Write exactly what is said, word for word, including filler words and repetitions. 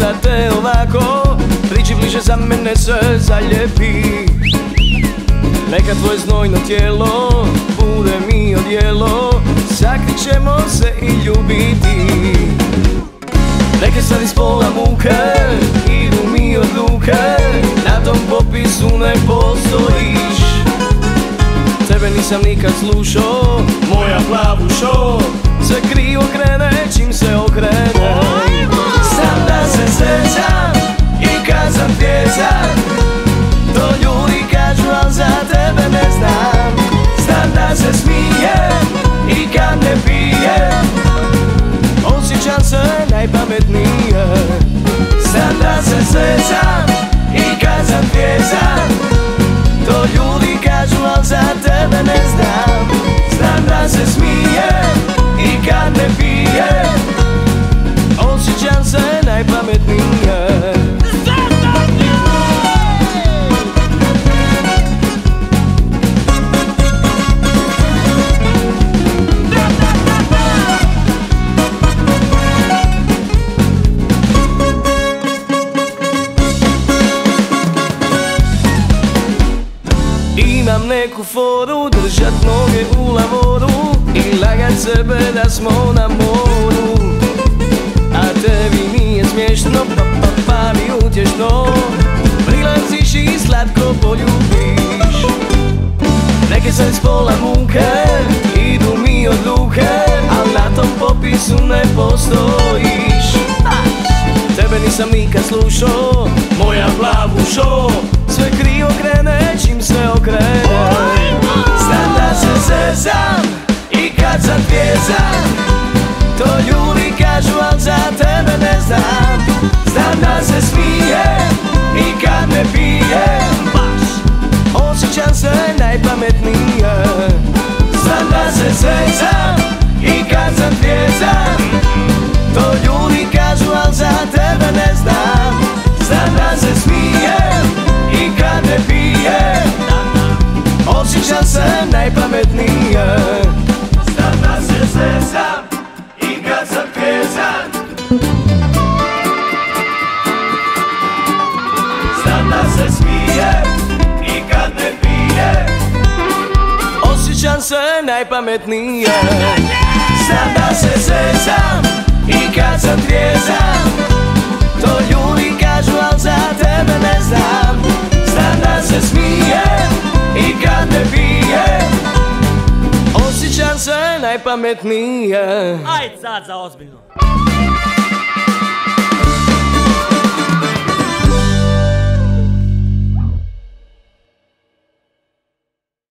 da te ovako priđi bliže, za mene se zaljepi. Neka tvoje znojno tijelo bude mi odjelo, sakrit ćemo se i ljubiti. Neka sad iz pola muke idu mi od ruke, na tom popisu ne postojiš. Tebe nisam nikad slušao, moja plavušo, sve krivo krene čim se okrene. Znam da se srećam i kad sam tjezan, to ljudi kažu, al za tebe ne znam. Znam da se smijem i kad ne pijem, osjećam se najpametnije. Znam da se srećam i kad sam tjezan, to ljudi kažu, al za tebe ne znam. Znam da se smijem i kad ne pijem, osjećam se najpametnije. Imam neku foru, držat noge u lavoru i lagat sebe da smo na moru. A tebi nije smiješno, pa pa pa mi utješno, prilaziš i slatko poljubiš. Neke sad iz pola muke idu mi od ruke, al na tom popisu ne postojiš. Tebe nisam nikad slušao, moja plavušo, sve krivo krene čim se okrene. Znam da se zezam i kad sam tjezan, to ljudi kažu, al za tebe ne znam. Znam da se smijem i kad ne pijem, osjećam se najpametnije. Znam da se zezam i kad sam tjezan, to ljudi kažu, al za tebe ne znam. Znam da se smijem i kad ne pijem, osjećam se najpametnije. Znam da se zezam i kad sam tjezan, znam da se smijem i kad ne pijem, osjećam se najpametnije. Znam da se zezam i kad sam tjezan, to ljudi kažu, al za tebe ne znam. Znam da se smijem i kad ne pijem, osjećam se najpametnije. Ajde sad za ozbiljno.